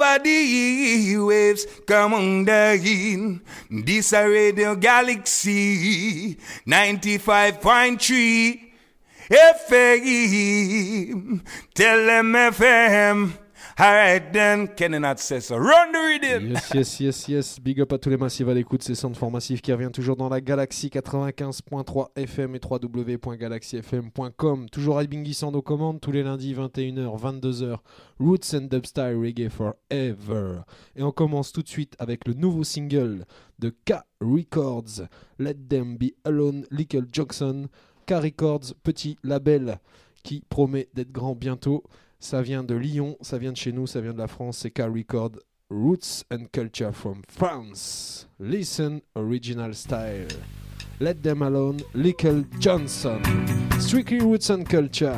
over the waves, come on the this a Radio Galaxy 95.3 FM. Tell them FM. Alright then, Kenneth says so. Run the rhythm. Yes. Big up à tous les massifs à l'écoute. C'est Sound for Massif qui revient toujours dans la Galaxy 95.3 FM et www.galaxyfm.com. Toujours Ibingi Sound aux commandes tous les lundis 21h, 22h. Roots and Dubstyle Reggae Forever. Et on commence tout de suite avec le nouveau single de K Records, Let Them Be Alone, Little Jackson. K Records, petit label qui promet d'être grand bientôt. Ça vient de Lyon, ça vient de chez nous, ça vient de la France. C'est K Record, Roots and Culture from France. Listen, original style. Let Them Alone, Little Johnson. Strictly Roots and Culture.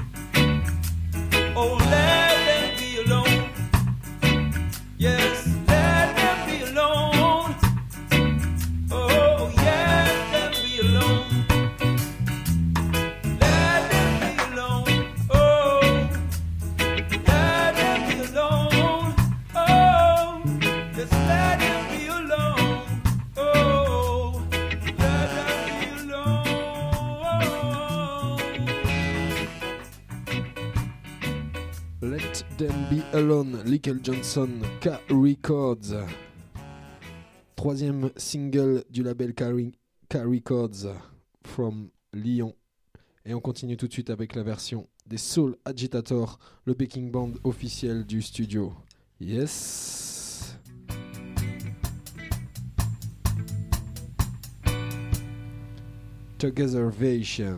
Yes. Alone, Little Johnson, K Records. Troisième single du label K Records, from Lyon. Et on continue tout de suite avec la version des Soul Agitator, le backing band officiel du studio. Yes. Togethervation.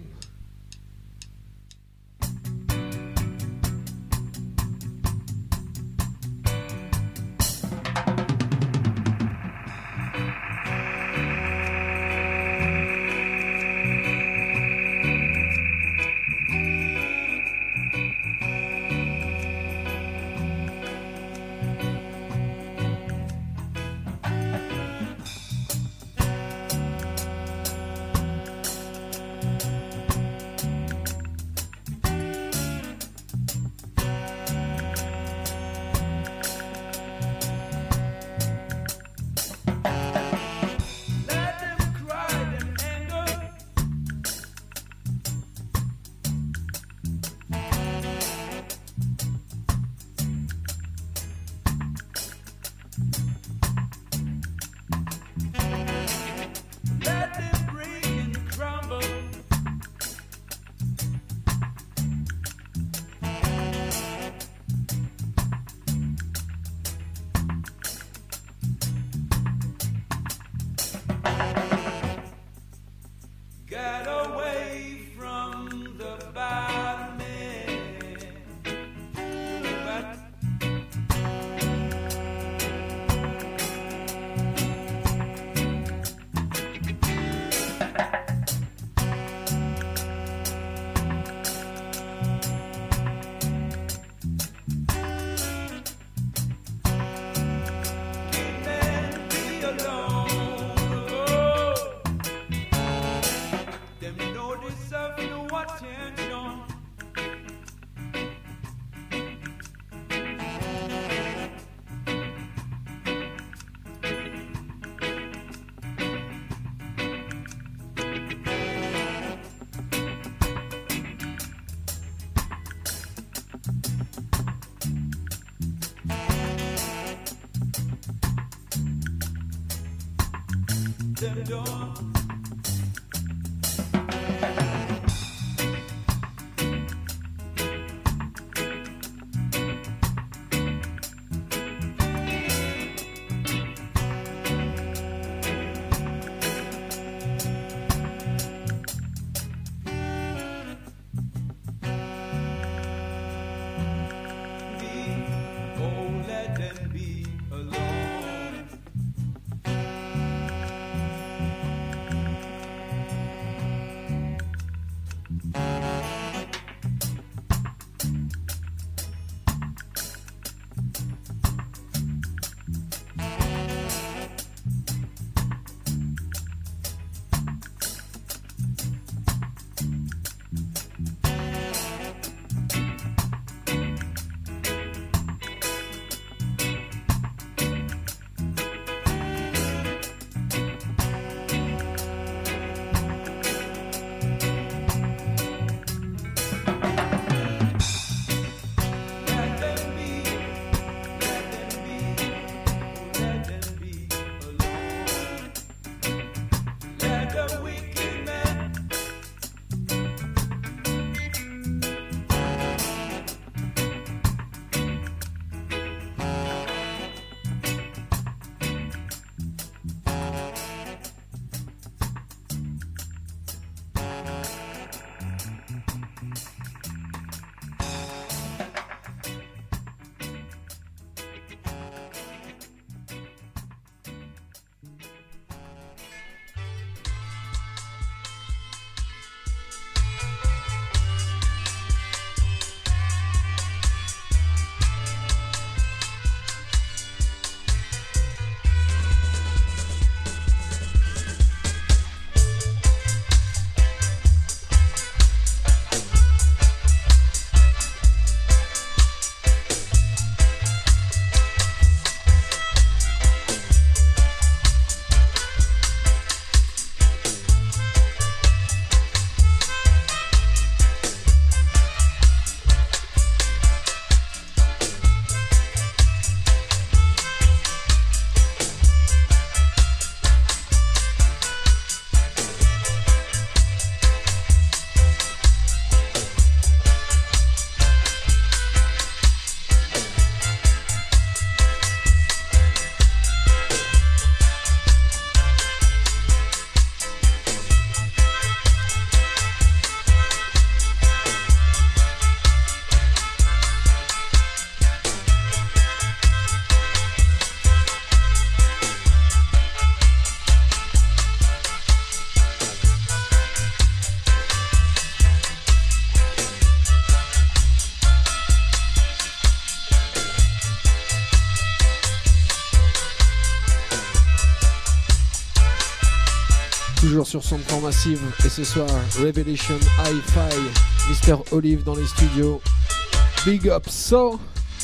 toujours sur Soundcore Massive et ce soir Revelation Hi-Fi, Mr. Olive dans les studios. Big up so.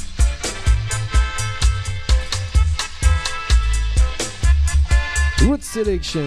Root Selection.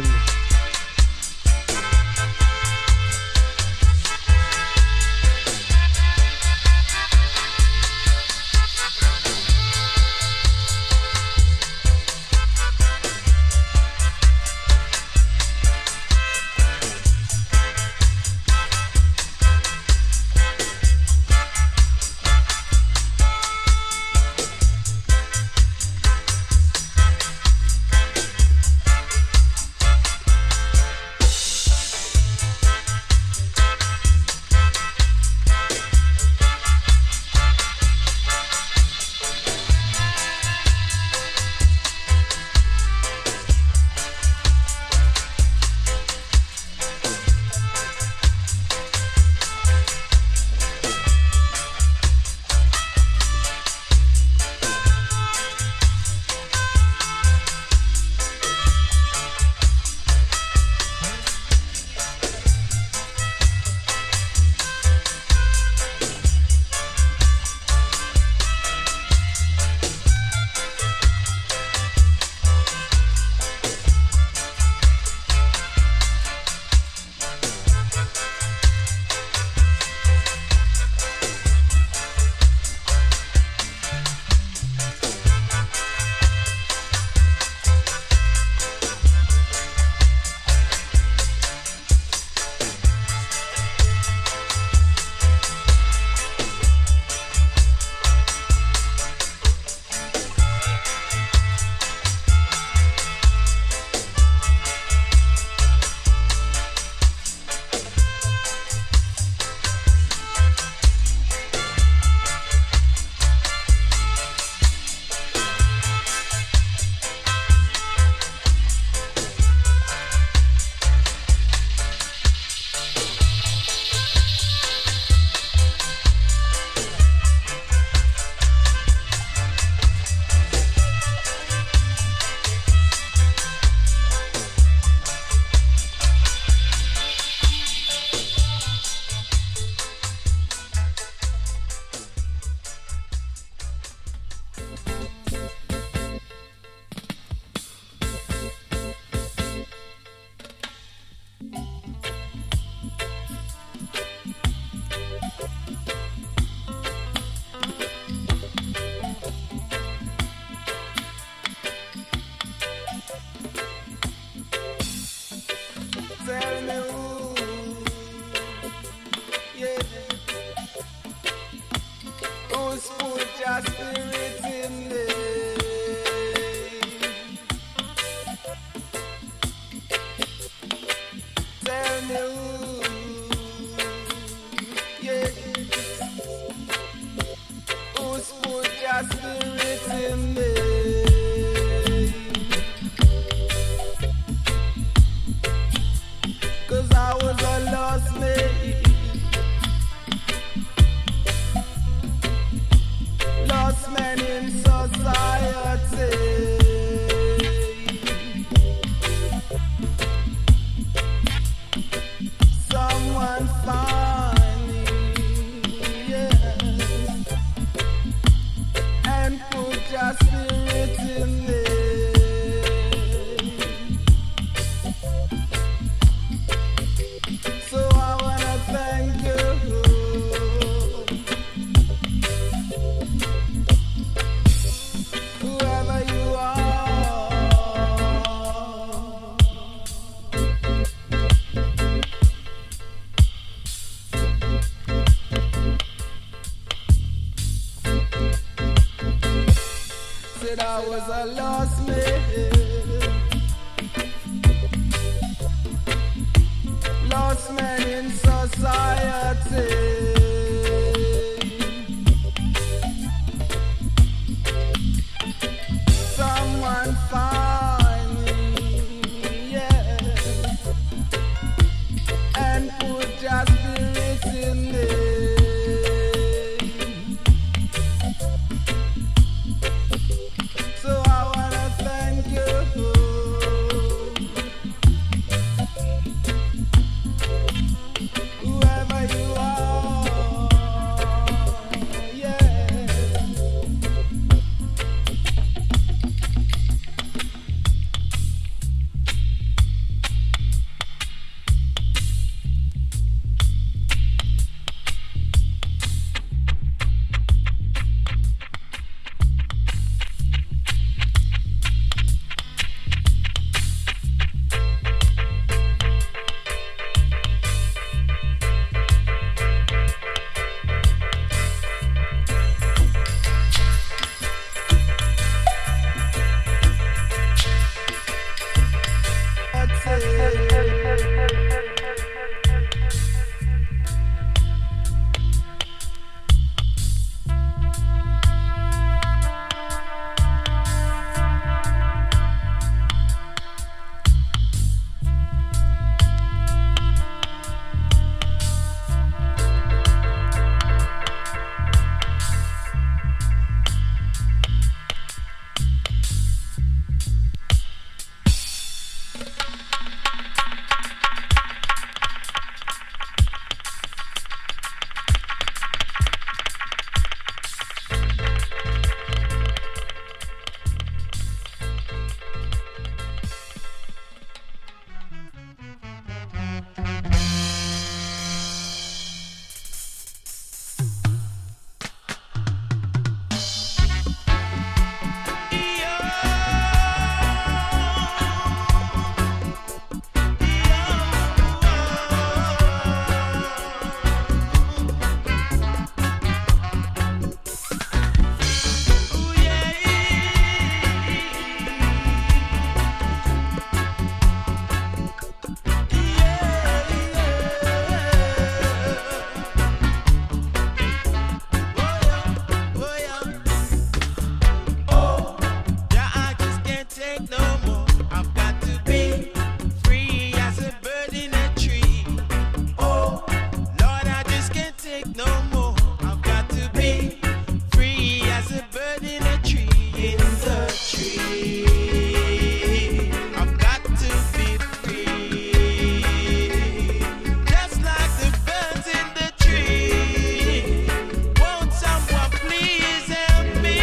take no more. I've got to be free as a bird in a tree. Oh, Lord, I just can't take no more. I've got to be free as a bird in a tree. In the tree, I've got to be free, just like the birds in the tree. Won't someone please help me?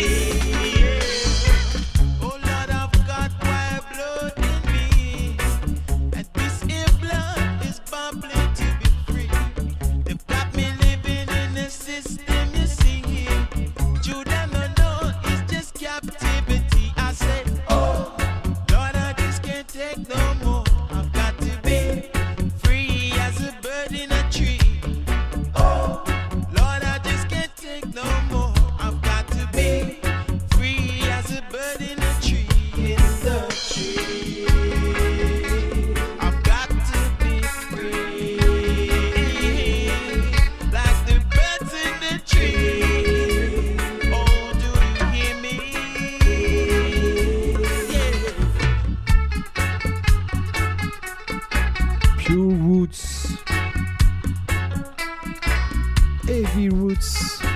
Oh Lord, I've got wild blood in me, and this here blood is bubbling to be free. They've got me living in a system, you see. Judah no it's just captivity. I said, oh Lord, I just can't take no more. I've got to be free as a bird in a tree. Oh Lord, I just can't take no more. I've got to be free as a bird in a tree. In the tree, I've got to be free, like the birds in the tree. Oh, do you hear me? Yeah. Pure Roots, Heavy Roots,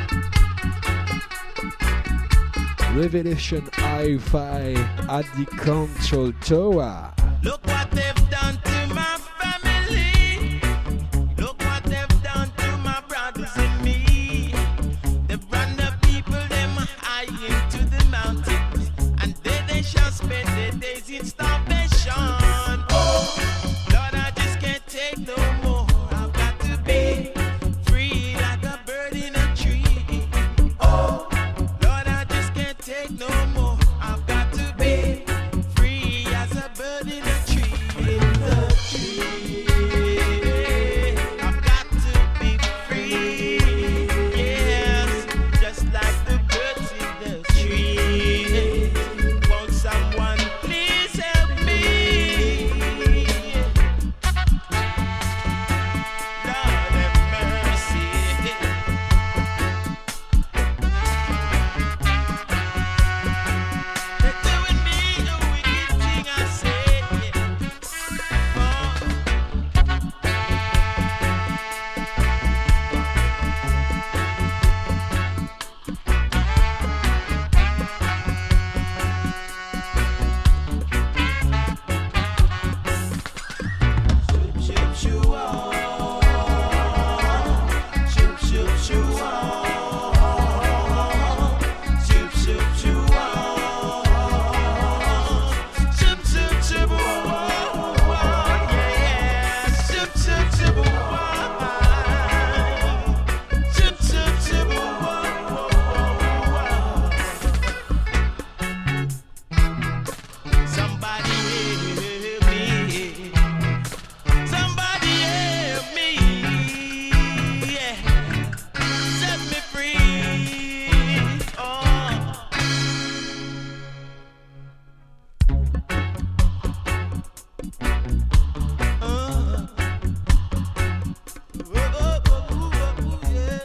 Revelation Hi-Fi at the Control Tower. Look what they've done to my family. Look what they've done to my brothers and me. They've run the people them high into the mountains, and there they shall spend their days in starvation. Oh, Lord, I just can't take no more. I've got to be free like a bird in a tree. Oh, Lord, I just can't take no more. I've got to be free as a bird in a tree. In the tree, I've got to be free. Yes, just like the birds in the tree. Won't someone please help me? Lord have mercy. They're doing me a wicked thing, I say. Oh. Shoop, shoop, shoo, oh. Shoop, shoop, shoo, oh. Shoop, shoop, shoo, oh. Shoop, shoop, shoop, oh. Yeah. Shoop, shoop, shoop, oh. Shoop, shoop, shoop, oh. Somebody help me. Somebody help me. Yeah. Set me free. Oh. Yeah.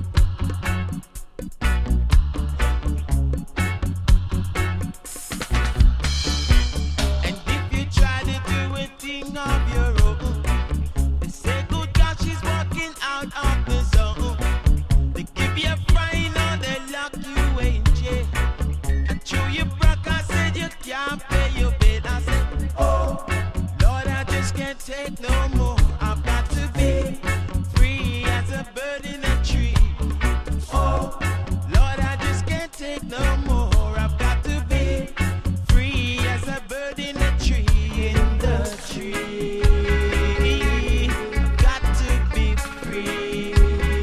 And if you try to do a thing of your own, they say good God, she's walking out of the zone. They give you a fine or they lock you in jail. And through your broke, I said you can't pay your bill. I said, oh Lord, I just can't take no more. I've got to be free as a bird in a tree. Oh Lord, I just can't take no more. I've got to be free as a bird in a tree. In the tree, I've got to be free.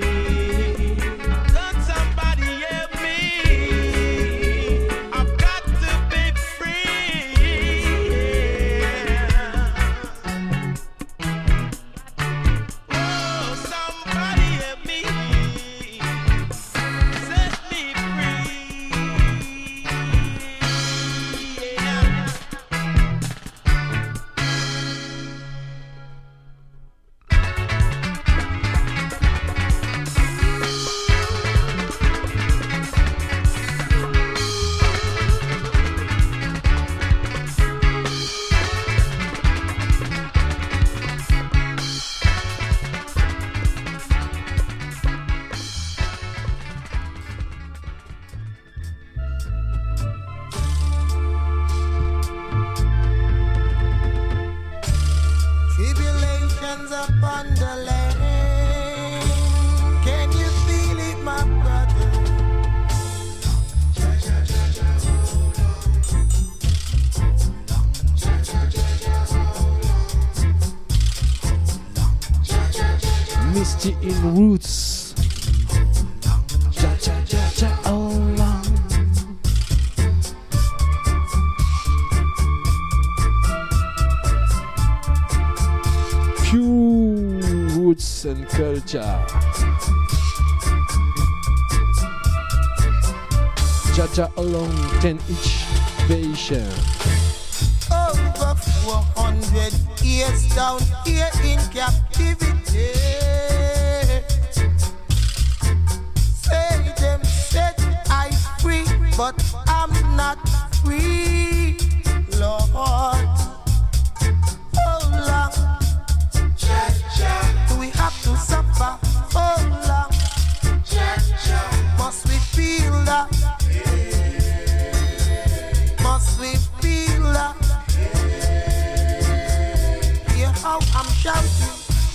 Lord, somebody help me. I've got to be free. nations upon the land. Can you feel it, my brother? Misty in Roots. Ja, ja, ja, ja, oh long. Pure Roots and Culture. Jaja along 10 each version. Over 400 years down here in captivity. Say them said I free, but I'm not free, Lord. Oh long, do we have to suffer? Oh long, must we feel that? Must we feel that? Hear how I'm shouting.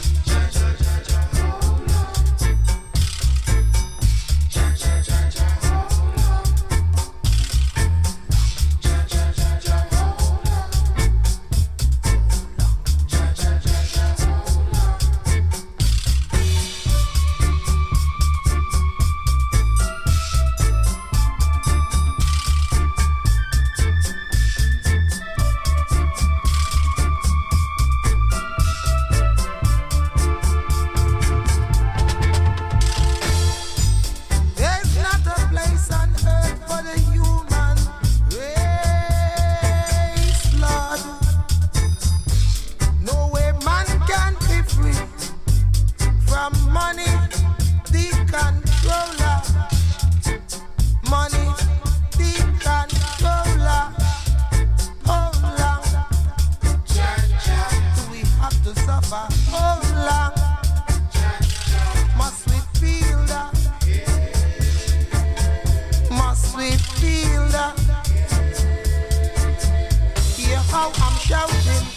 There's not a place on earth for the human race, Lord. No way man can be free from money, the controller. Money, the controller. How long do we have to suffer? How long must we feel that? Must we feel that? Hear how I'm shouting.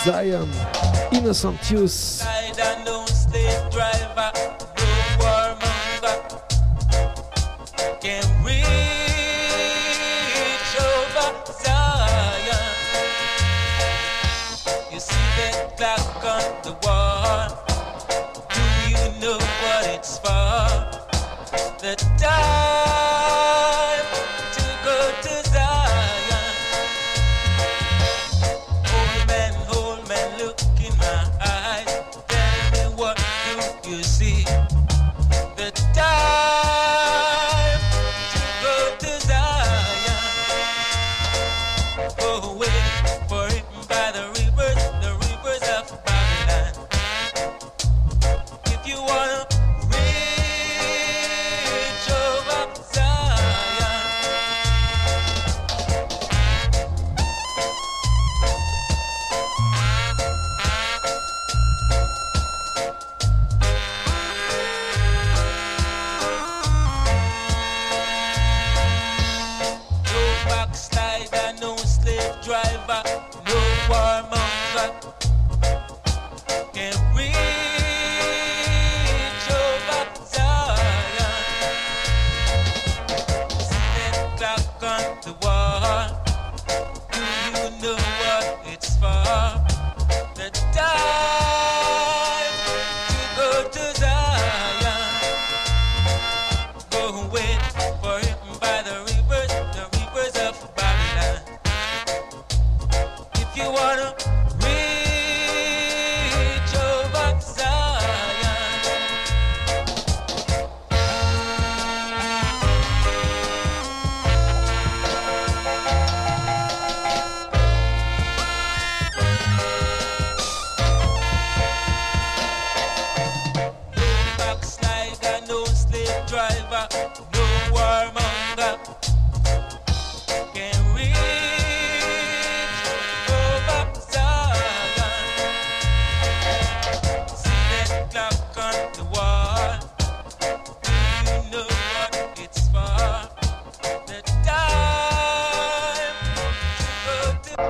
Zion, Innocent Youth. No slave driver, no warmonger can reach over Zion. You see that clock on the wall? Do you know what it's for? The time to go to Zion. Old man, look in my eyes. Tell me what do you see? The time to go to Zion. Go away for it by the rivers of Babylon. If you wanna reach over Zion, no backslider, no slave driver, no warmonger can reach over Zion. See that clock on the wall? Do you know what it's for? The time to go to Zion. Go wait for it by the rivers of Babylon. If you wanna reach over Zion, no backslider, no slave driver, no warmonger can reach over Zion. See that clock on the wall? Do you know what it's for? The time to go to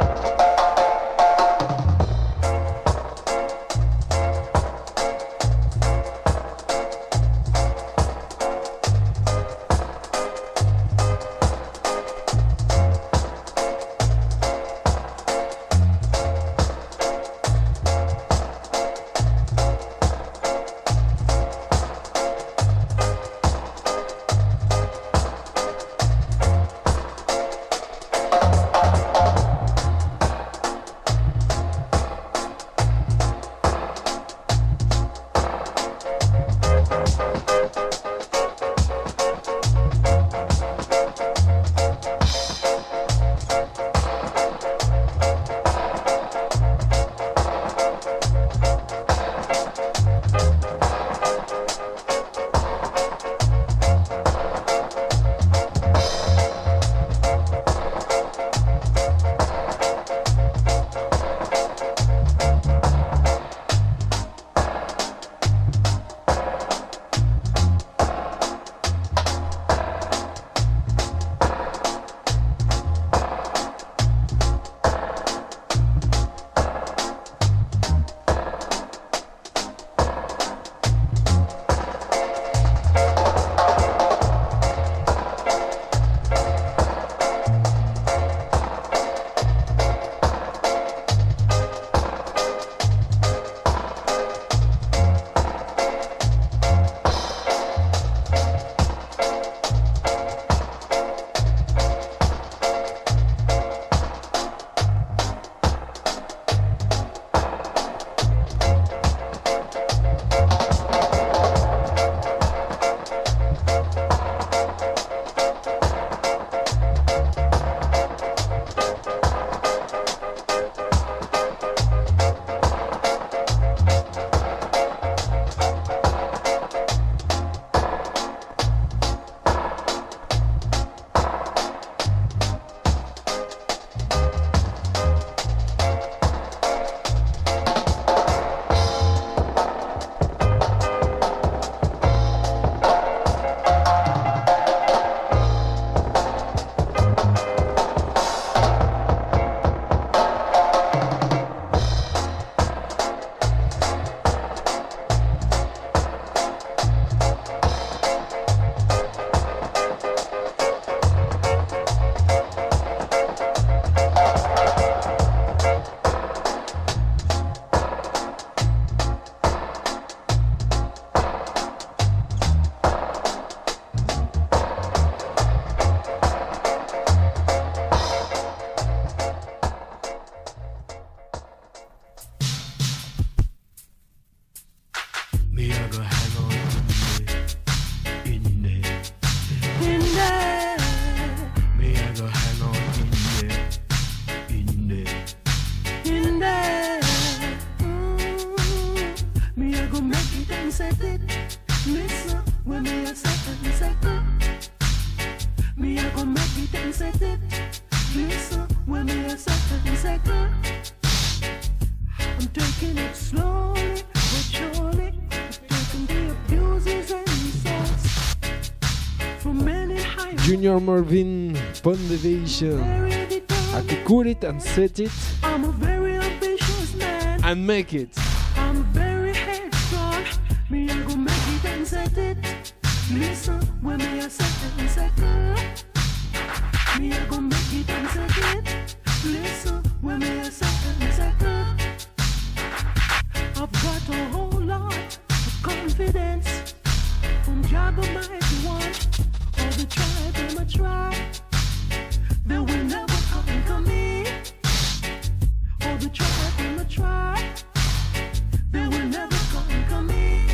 go make it and set it. Listen, when me a set and set it. Me a go make it and set it. Listen, when me a set and set it. I'm taking it slowly, but surely. I'm taking the abuses and insults from many high. Junior Marvin, Pondevation. I could cool it and set it. I'm a very ambitious man. And make it. I'm very headstrong. Me I go make it and set it. Listen, when me a set and set it. Me I go make it and set it. Listen, when me a set and set it. I've got a whole lot of confidence from Jah the Mighty One. All the tribe them a try, they will never conquer me. All the tribe them a try, they will never conquer me.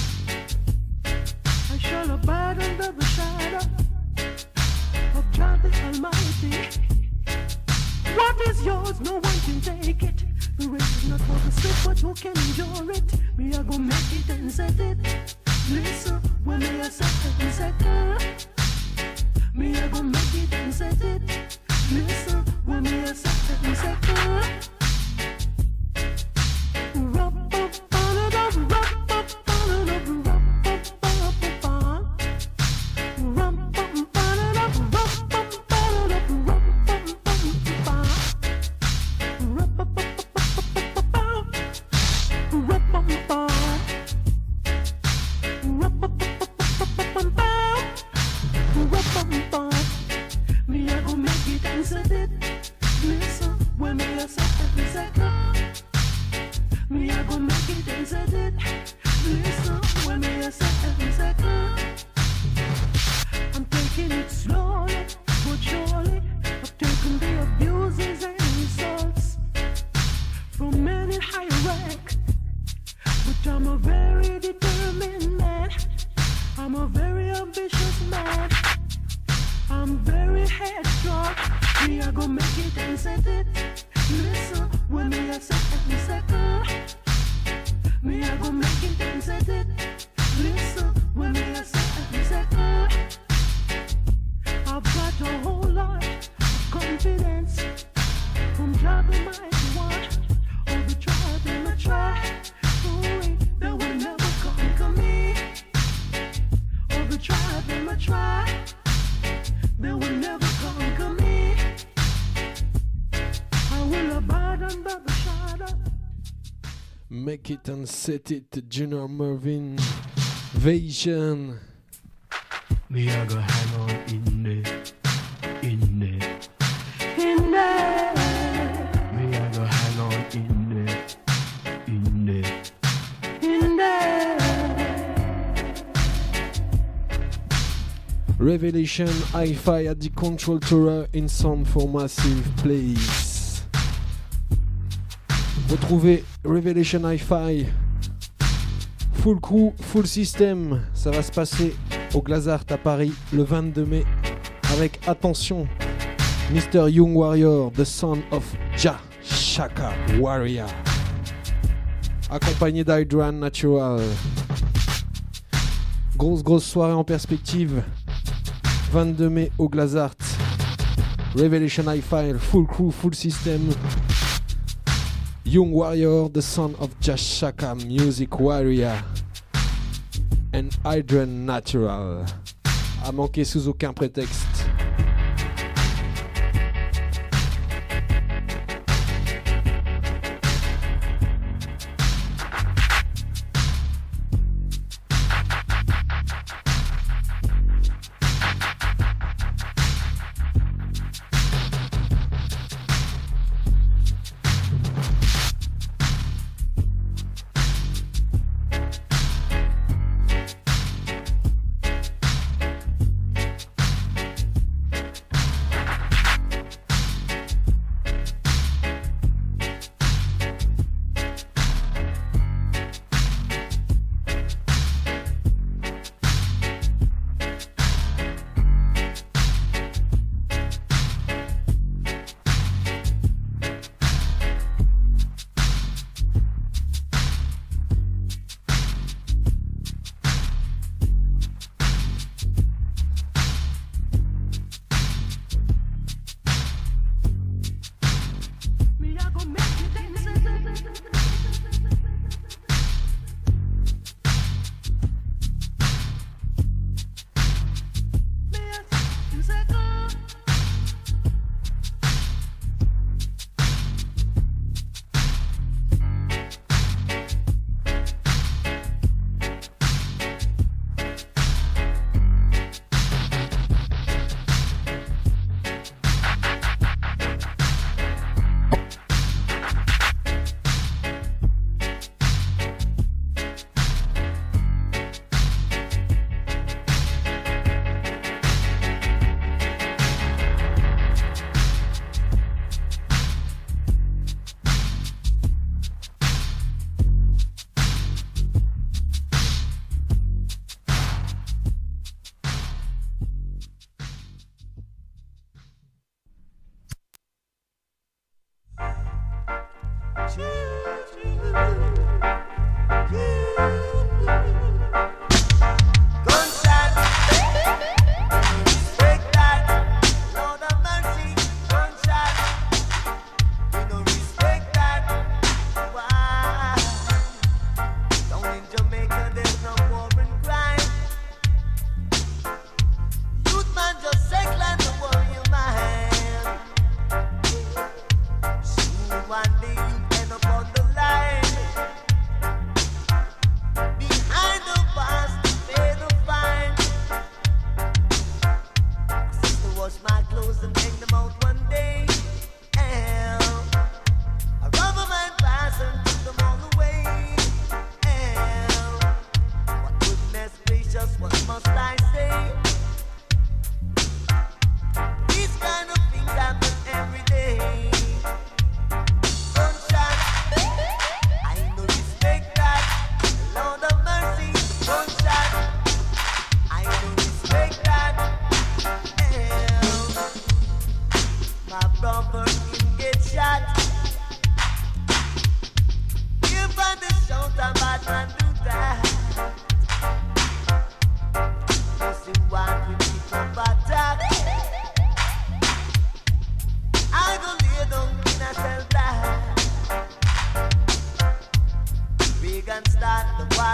I shall abide under the shadow of Jah the Almighty. What is yours, no one can take it. The race is not for the sick, but who can endure it? Me I go make it and set it. Listen, when me a set and set it. Me I go make it and set it. Listen, when me a set and set it. Make it and set it, Junior Marvin, Vision. Me I go hang on in there, in there, in there. Me I go hang on in there, in there, in there. Revelation Hi-Fi at the Control Tower in Sound for Massive Place. Retrouvez Revelation Hi-Fi, full crew, full system. Ça va se passer au Glazart à Paris le 22 mai avec, attention, Mr. Young Warrior, the son of Jah Shaka Warrior, accompagné d'Hydran Natural. Grosse soirée en perspective, 22 mai au Glazart. Revelation Hi-Fi, full crew, full system. Young Warrior, the son of Jah Shaka, Music Warrior, and Hydran Natural. À manquer sous aucun prétexte.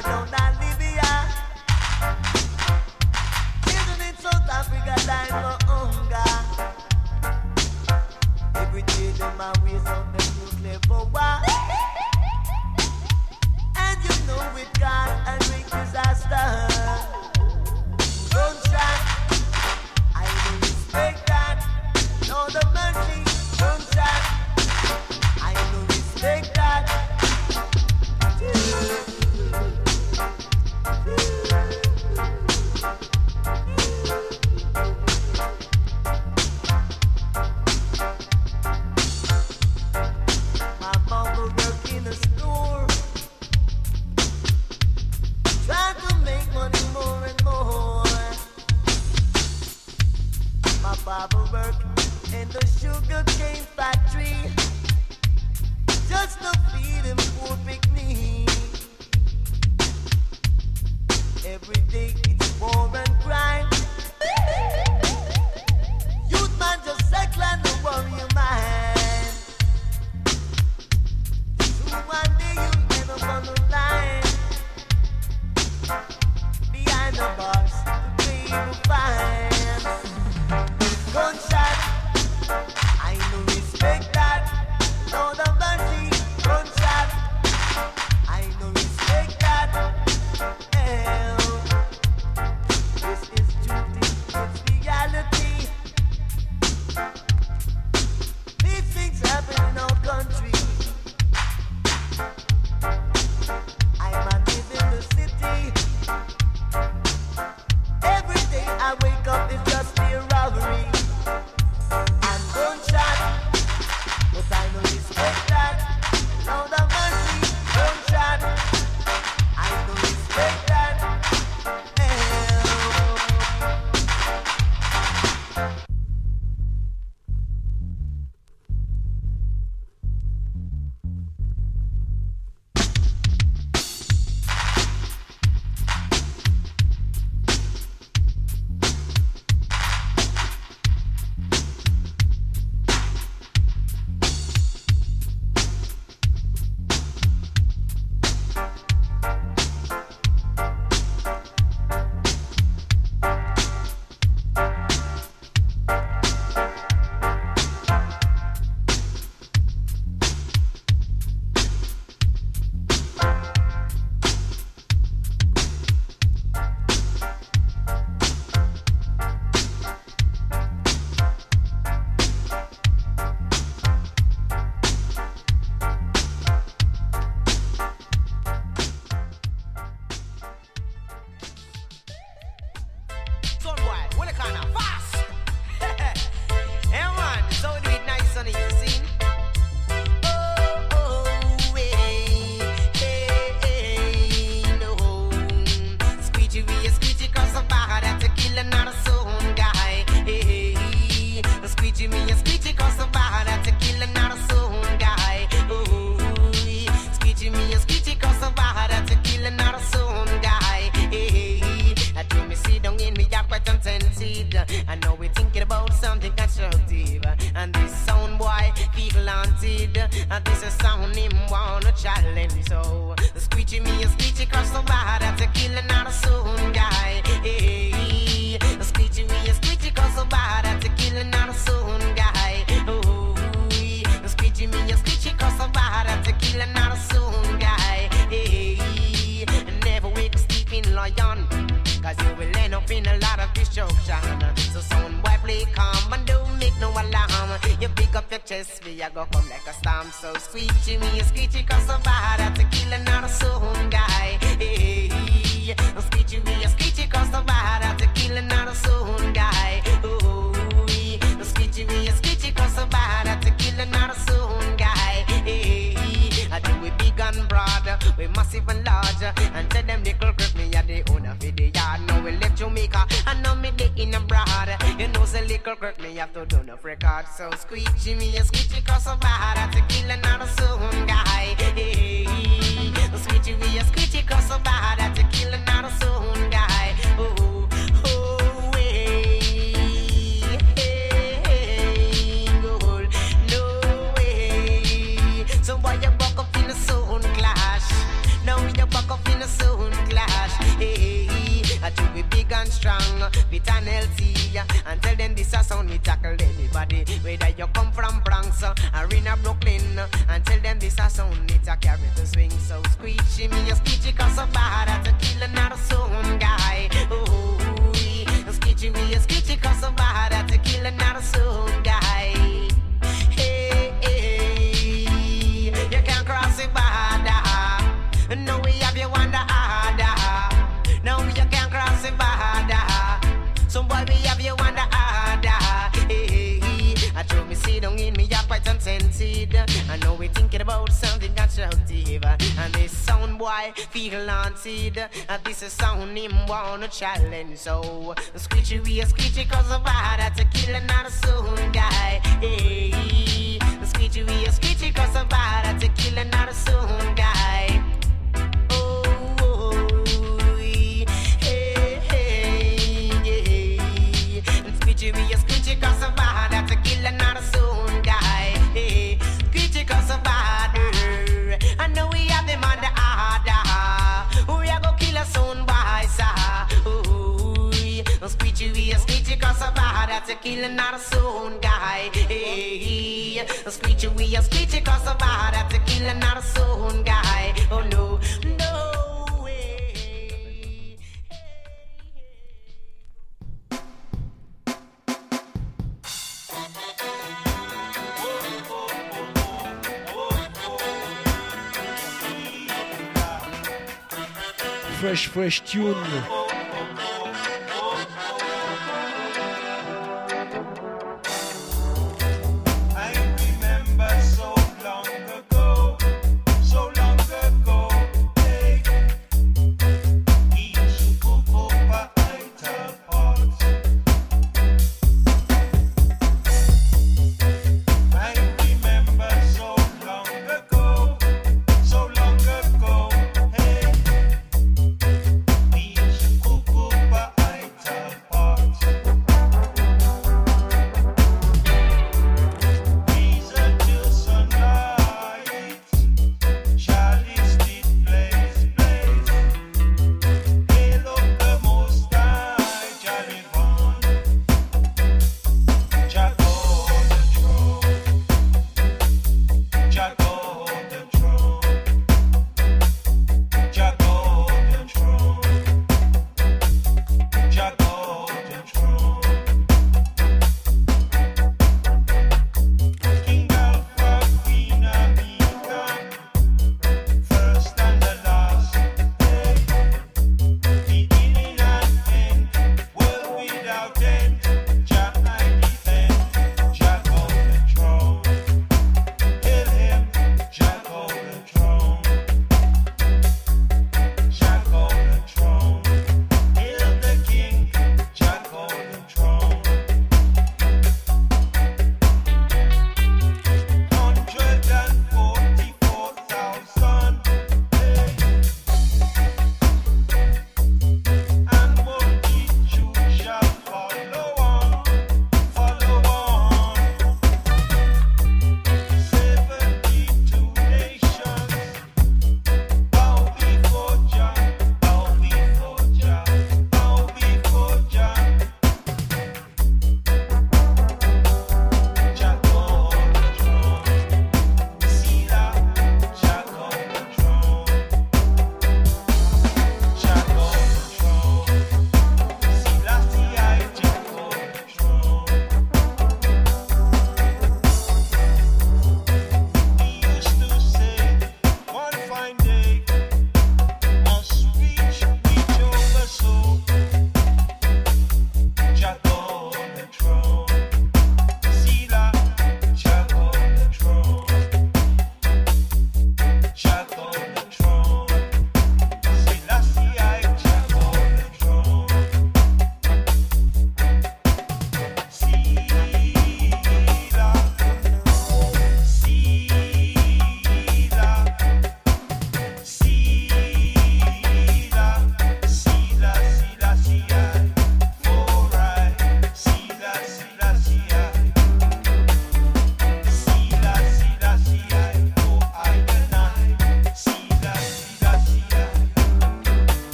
war down in Libya. Children in South Africa dying for hunger. Every day them a waste out them nuclear power. And you know it cause a great disaster. Gunshot, I no respect that. No the mercy, gunshot, I no respect that. My mama work in a store, trying to make money more and more. My papa work in the sugar cane factory, just to feed him poor picnic. Every day it's war and crime. Youth man just cycle and the worry mind. So one day you'll end up on the line, behind the bars to pay the fine. Gunshot, I no respect that. No the mercy, gunshot, I no respect that. Hell, this is duty, it's reality. These things happen in our country. I'm a live in the city. Every day I wake up it's just a robbery and gunshot, but I no respect that. No the mercy, gunshot, I no respect that. Hell. Son boy, what a kind of fast. Yeah man, so we do it nice and easy, see? No. Squeegee, we a squeegee, cause I'm bad at tequila, not a sound guy. Hey, squeegee, me a squeegee, cause I'm bad at tequila, not a sound guy. Squeegee, me a squeegee, cause I'm bad at tequila, not a sound guy. Hey, I do me sit down in me yard quite contented. I know we're thinking about something constructive. And this sound boy, people haunted. And this is sound him wanna challenge. So, squeegee me a squeegee, cause so bad at tequila, not a sound guy. Hey, squeegee me a squeegee, cause so bad at tequila, not a sound guy. Oh, squeegee me a squeegee, cause so bad at tequila, not a sound guy. Hey, never wake up sleeping lion, cause you will end up in a lot of destruction. So sound boy play calm and don't make no alarm. You pick up your chest, we a go come like a storm. So squeegee me a squeegee, cause so bad at tequila, not a sound guy. Hey, squeegee me a squeegee, cause so bad at tequila, not a sound guy. Oh, squeegee me a squeegee, cause so bad at tequila, not a sound guy. Hey, I do we big and broad, we massive and large, and tell them they could grip me at the owner for the yard. Now we left Jamaica, and now me day in abroad. You know, say little grip me have to do enough record. So squeegee me a squeegee, cause so bad at tequila, not a sound guy. Hey, squeegee me a squeegee, cause so bad at tequila, not a sound guy. Oh, oh, hey, hey, no way. So why you buck up in a sound clash? Now you buck up in a sound strong, fit and healthy. And tell them this a sound we tackle anybody, whether you come from Bronx or in a Brooklyn. And tell them this a sound it a carry the swing. So screechy me a screechy cause so bad at a kill another sound guy. Oh, screechy me a screechy cause so bad at a kill another sound guy. Hey, hey, you can't cross the border. No, we have you on the order. No, you can't cross the border. Some boy we have you on the order. Hey, I throw me sit down in me up quite contented. I know we thinking about something constructive. And this sound boy feel haunted. This is sound him wanna challenge. So screechy we a screechy cause of bad to kill another sound guy. Hey, screechy we a screechy cause of bad to kill another sound guy. Screechy me a screechy cause of bad to kill another sound guy. Hey, screechy cause of bad. I know we have them on the order. We are go kill a sound boy, sir. Screechy we a screechy cause of bad to kill another sound guy. Hey, screechy we a screechy cause of bad to kill another sound guy. Oh no, no. Fresh tune.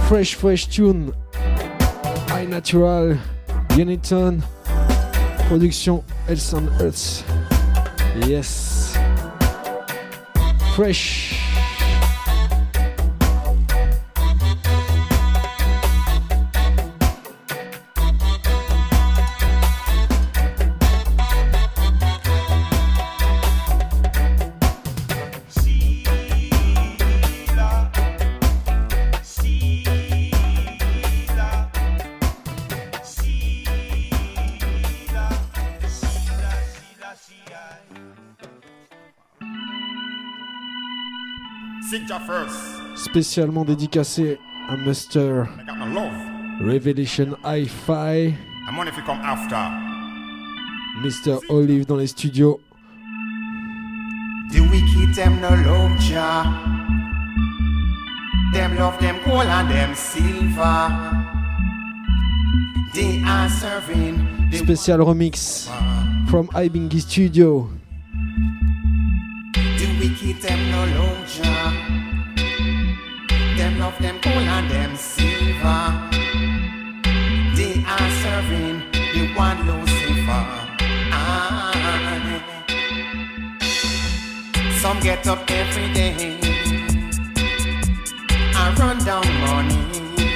Fresh tune. High Natural, Uniton, production Else and Earth. Yes. Fresh. Spécialement dédicacé à Mr. Revelation Hi-Fi, Mr. Olive dans les studios. The wicked them no love Jah. Them love them gold and them silver. They are serving the Spécial remix from Ibingi Studio. The wicked them no love Jah. Them love them gold and them silver. They are serving the one Lucifer. Some get up every day and run down money,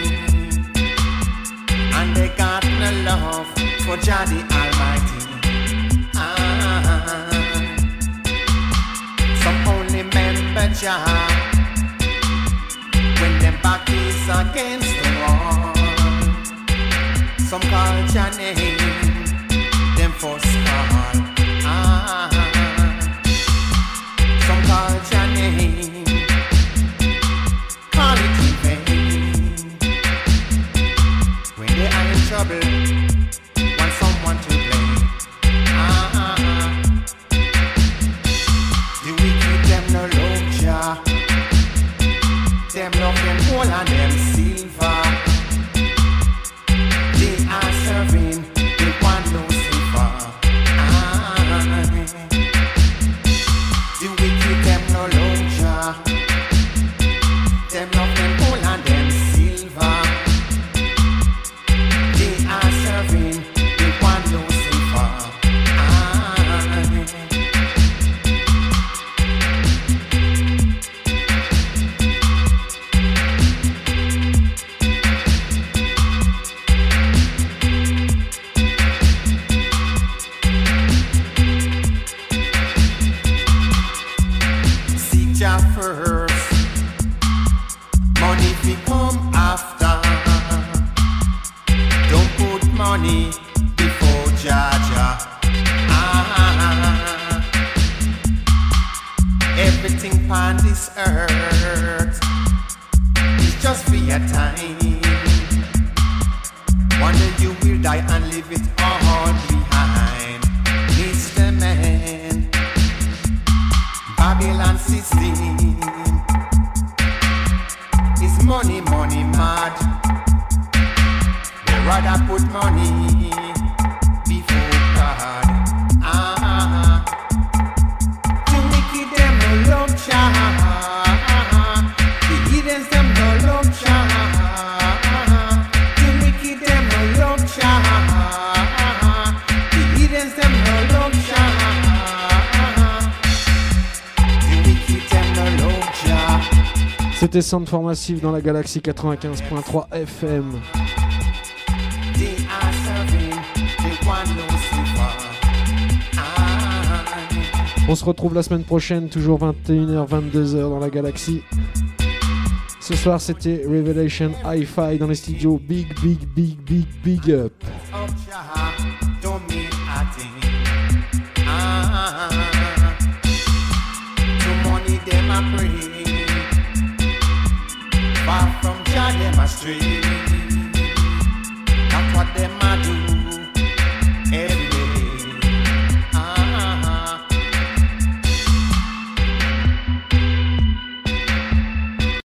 and they got no love for Jah the Almighty. Some only remember Jah when them back is against the wall. Some call Jah name, them first call. Some call Jah name, call it in vain. When they are in trouble, want someone to blame. The wicked them no love Jah. Them love them gold and them silver. They are serving the one Lucifer. The wicked them no love Jah. Them love them gold and them silver. They are serving the one Lucifer. Seek Jah first, money fi come after. Don't put money before Jah Jah. Everything on this earth is just for your time. One day you will die and leave it all behind. Mr. Man, Babylon system is money, money mad. They rather put money before God. The wicked them no love Jah. The heathens them no love Jah. The wicked them no love Jah. The heathens them no love Jah. The wicked them no love Jah. C'était Soundform Massive dans la galaxie 95.3 FM. They are serving the one Lucifer. On se retrouve la semaine prochaine, toujours 21h, 22h dans la galaxie. Ce soir, c'était Revelation Hi-Fi dans les studios. Big up. Of Jah, don't mean a thing. To money them a pray, far from Jah them a stray.